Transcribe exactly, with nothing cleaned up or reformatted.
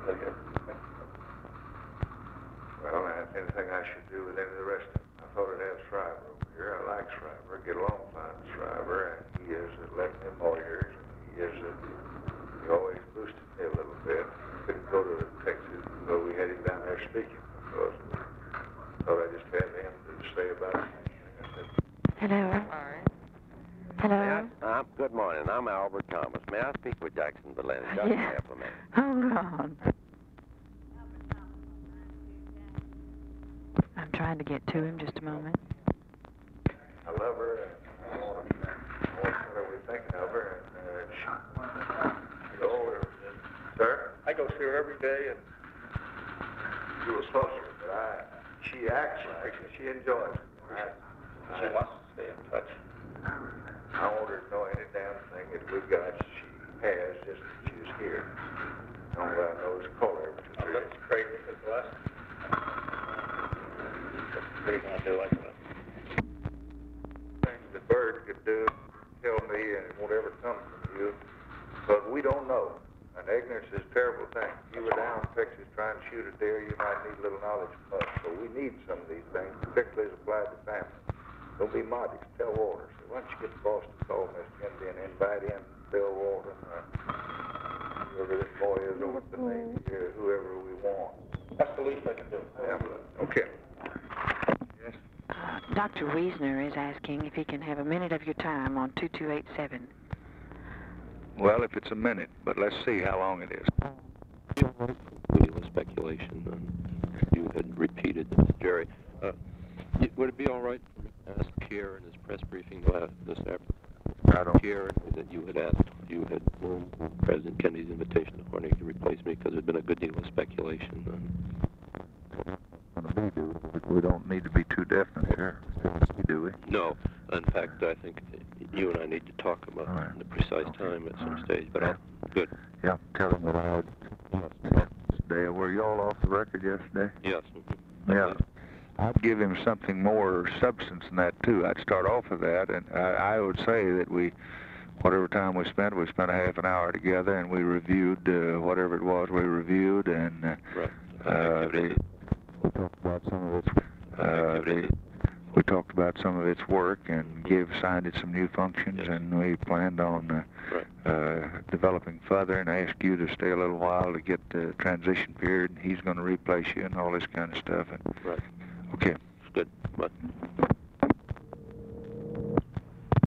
Okay. Well, uh, anything I should do with any of the rest of them. I thought I'd have Shriver over here. I like Shriver. Get along fine with Shriver, and he is uh, letting me Moyers. He is uh, he always boosted me a little bit. Couldn't go to Texas, so we had him down there speaking. Because I thought I just had him to say about it. Hello. Hello. Uh, good morning. I'm Albert Thomas. May I speak with Jackson Delaney? Just Yeah. half a minute. Hold on. I'm trying to get to him. Just a moment. I love her, and I want to, I want to know what we're thinking of her, and uh, she, you know, sir? I go see her every day, and You were supposed to, but I, she acts like it. She enjoys it. I, she wants to stay in touch. I want her to know any damn thing that we got, she has, just that she's here. The only way I know is to call her every two, I'll three let days. Craig with his lesson. What are you going to do like that? Things the bird could do, tell me, and it won't ever come from you, but we don't know. And ignorance is a terrible thing. If you were down in Texas trying to shoot a deer, you might need a little knowledge from us. So we need some of these things, particularly as applied to family. Don't be modest. Tell Walter. So why don't you get the boss to call Miss Kennedy and invite in Bill Walton, or whoever this boy is over at the Navy, or whoever we want. That's the least I can do. Yeah. Okay. Yes. Uh, Doctor Wiesner is asking if he can have a minute of your time on two two eight seven. Well, if it's a minute, but let's see how long it is. Deal with speculation, and you had repeated this, Jerry. Uh, y- would it be all right to ask Kier in his press briefing last this afternoon? I don't. Kier that you had asked, you had um, President Kennedy's invitation to Hornick to replace me because there's been a good deal of speculation. We do. We don't need to be too definite here, do we? No, in fact, I think you and I need to talk about All right. the precise Okay. time at some All stage. But right. I'll, good. Yeah, tell them that I yesterday. Were you all off the record yesterday? Yes. Yeah. I'd give him something more substance than that, too. I'd start off with that, and I, I would say that we, whatever time we spent, we spent a half an hour together, and we reviewed uh, whatever it was we reviewed, and uh, Right. uh, the, we talked about some of its, uh, the, we talked about some of its work, and gave assigned it some new functions, Yes. and we planned on uh, Right. uh, developing further, and asked you to stay a little while to get the transition period, and he's going to replace you and all this kind of stuff. And Right. okay. Good. But